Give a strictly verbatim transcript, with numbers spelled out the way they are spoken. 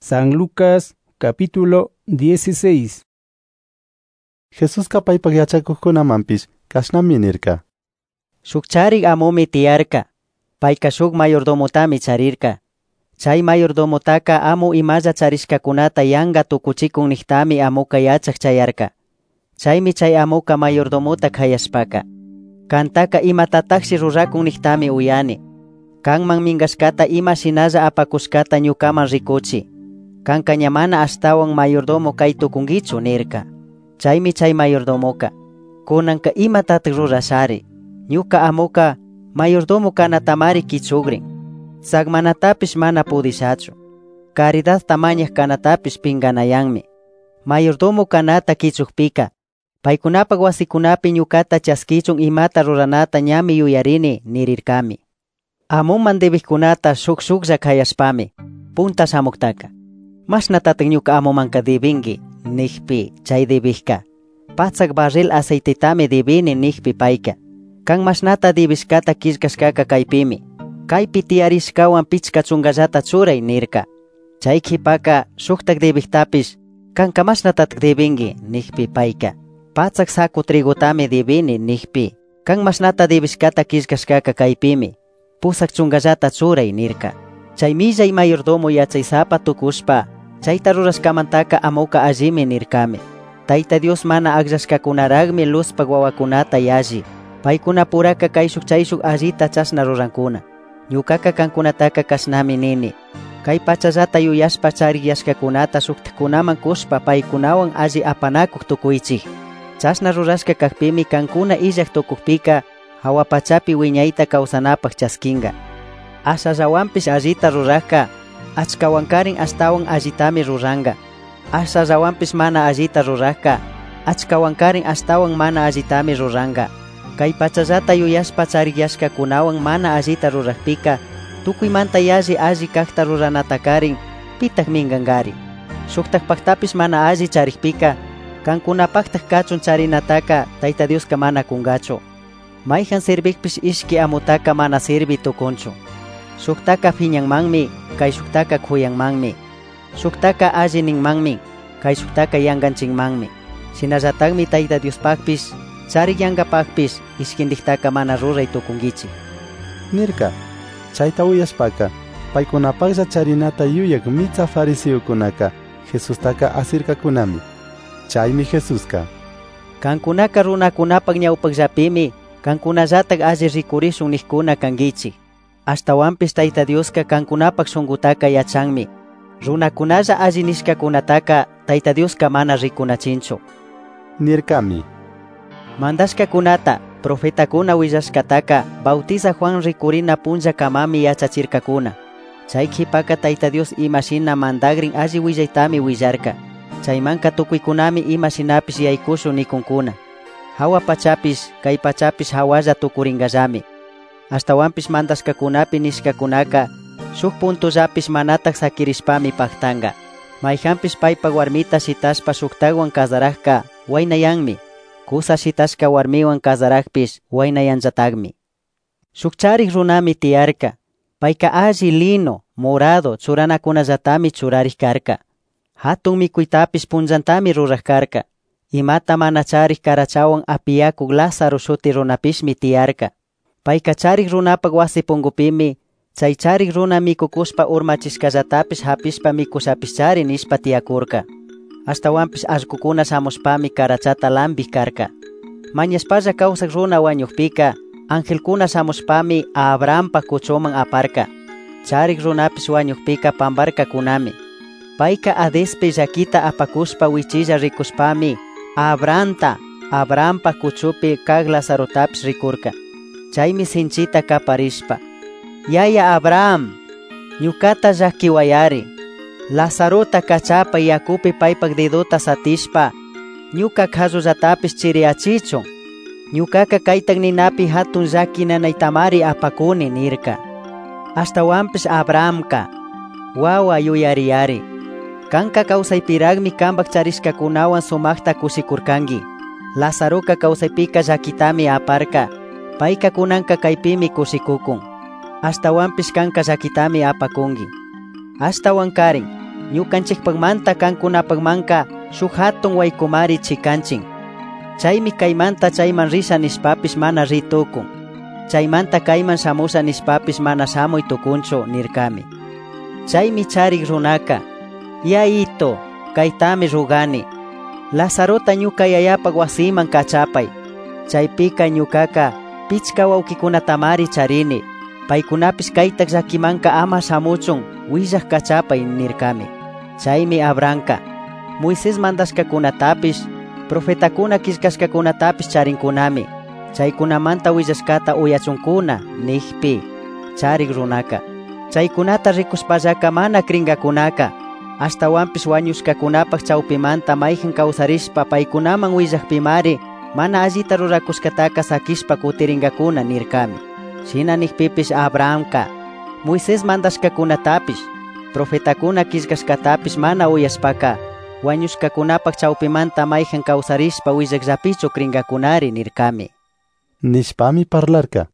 San Lucas capítulo dieciséis. Jesús kapaypaq yachakuqkunamanpish kashnami nirka. Shukcharik amomi tiyarka, payka shuk mayordomotami charirka. Chay mayordomotaka amo imalla charishkakunata yanga tukuchikun nihtami amuka yachaq chayarka. Chaymi chay amuka mayordomota khayashpaka. Kantaka imatataqshi rurakun nihtami uyani. Kanman mingashkata ima shinalla apakushkata ñukaman rikuchi. Kanka ñamana astawan mayordomo kay tukungichu nirka. Chaymi chay mayordomoka kunanka imatataq rurashari. Ñuka amuka mayordomo kanatamari kichugrin. Sagmanatapish mana pudishachu. Caridad tamañaq kanatapish pinganayanmi. Mayordomo kanata kichugpika paykunapak wasikunapi ñukata chaskichun imata ruranata ñami yuyarini nirirkami. Amuman debijkunata shuk shuklla khayashpami punta shamuktaka. Mashnatatak ñuka amumanka debingi nijpi chay debijka. Patsak barril aceitetami debini nijpi payka. Kan mashnata debishkata kishkashkaka kaypimi. Kaypi tiyarishkawan pichka chungallata churay nirka. Chay kipaka shuktak debijtapish kanka mashnatatak debingi nijpi payka. Patsak saku trigotami debini nijpi. Kan mashnata debishkata kishkashkaka kaypimi. Pusak chungallata churay nirka. Chay millay mayordomo yachaysapa tukushpa chayta rurashkamantaka amuka allimi nirkami. Tayta Dios mana agllashkakunaragmi luzpak wawakunata yalli. Paykuna puraka kayshuk chayshuk allita chashna rurankuna. Ñukaka kankunataka kashnami nini. Kay pachallata yuyashpa chariyashkakunata suktikunaman kushpa paykunawan alli apanakuq tukuychik. Chashna rurashka kakpimi kankuna illak tukukpika hawapachapi wiñayta kawsanapaq chaskinga. Ashallawanpish allita rurajka achkawankarin astawan allitami ruranga. Ashallawanpish mana allita rurajka achkawankarin astawan mana allitami ruranga. Kay pachallata yuyashpa chariyashkakunawan mana allita rurajpika tukuymanta yalli alli kaqta ruranatakarin pitak mingangari. Shuktakpaqtapish mana alli charikpika kankunapaqtaq kachun charinataka Tayta Dioska mana kungachu. Mayhan sirvikpish ishki amutaka mana sirvi tukunchu. Shuktaka phiñanmanmi kay shuktaka khuyanmanmi. Shuktaka alli ninmanmi kay shuktaka yanganchinmanmi. Shinallatakmi Tayta Diospaqpish chari yankapaqpish ishkindiktaka mana ruray tukungichi nirka. Chayta uyashpaka paykunapaqlla charinata yuyak mitza fariseukunaka Jesustaka asirkakunami. Chaymi Jesuska kankunaka runakunapaq ñawpaqllapimi kankunallatak alli rikurishun niqkuna kangichi. Ashtawanpish Tayta Dioska kankunapaq shunqutaka yachanmi. Runakunalla alli nishkakunataka Tayta Dioska mana rikunachinchu nirkami. Mandashkakunata profetakuna willashkataka bautiza Juan rikurina punlla kamami yachachirkakuna. Chay kipaka Tayta Dios imashina mandagrin alli willaytami willarka. Chaymanka tukuykunami imashinapish yaykushu nikunkuna. Hawa pachapish kay pachapish hawalla tukuringallami. Ashtawanpish mandashkakunapi nishkakunaka shuk puntullapish manatak sakirishpami paktanga. Mayhanpish paypa warmita shitashpa shuktawan kasarajka waynayanmi. Kusa shitashka warmiwan kasarakpish waynayanllatagmi. Shukcharik runami tiyarka. Payka alli lino, morado churanakunallatami churarik karka. Hatun mikuytapish punllantami ruraj karka. Imata mana charik karachawan apiyakuk Lázaro shuti runapishmi tiyarka. Payka charik runapak wasi pungupimi chay charik runa mikukushpa urmachishkallatapish hapishpa mikushapish chari nishpa tiyakurka. Ashtawanpish allkukuna shamushpami karachata lambi karka. Mañashpalla kawsak runa wañukpika angelkuna shamushpami Abrahampa kuchuman aparka. Charik runapish wañukpika pambarka kunami. Payka adespi llakita apakushpa wichilla rikushpami Abrahamta Abrahampa kuchupi kag Lazarotapish rikurka. Chaymi sinchita kaparishpa yaya Abraham ñukata llakiwayari. Lazarota kachapa yakupi paypak deduta satishpa ñuka kharrullatapish chiriachichun. Ñukaka kaytak ninapi hatun llakinanaytamari apakuni nirka. Ashtawanpish Abrahamka wawa yuyariyari. Kanka kawsaypiragmi kanpak charishkakunawan sumakta kushikurkangi. Lazaroka kawsaypika llakitami aparka. Payka kunanka kaypimi kushikukun. Ashtawanpish kanka llakitami apakungi. Ashtawan karin ñukanchikpakmanta kankunapakmanka shuk hatun waykumari chikanchin. Chaymi kaymanta chayman risha nishpapis mana ritukun. Chaymanta kayman shamusha nishpapis mana shamuy tukunchu nirkami. Chaymi charik runaka: yaito, kaytami rugani. Lazarota ñuka yayapak wasiman kachapay. Chaypika ñukaka pichka wawkikunatamari charini. Paykunapis kaytak llakimanka ama shamuchun willak kachapay nirkami. Chaymi Abrahamka Moisés mandashkakunatapis profetakuna kishkashkakunatapis charinkunami. Chaykunamanta willashkata uyachunkuna nigpi charik runaka. Chaykunata rikuspallaka mana kringakunaka ashtawanpis wañushkakunapak chawpimanta mayjin kawsarishpa paykunaman willakpimari mana allita rurakushkataka sakishpa kutiringakuna nirkami. Shina nigpipis Abrahamka Moisés mandashkakunatapis profetakuna kishkashkatapis mana uyashpaka wañushkakunapak chawpimanta mayjin kawsarishpa willakllapichu kringakunari nirkami. Nishpami parlarka.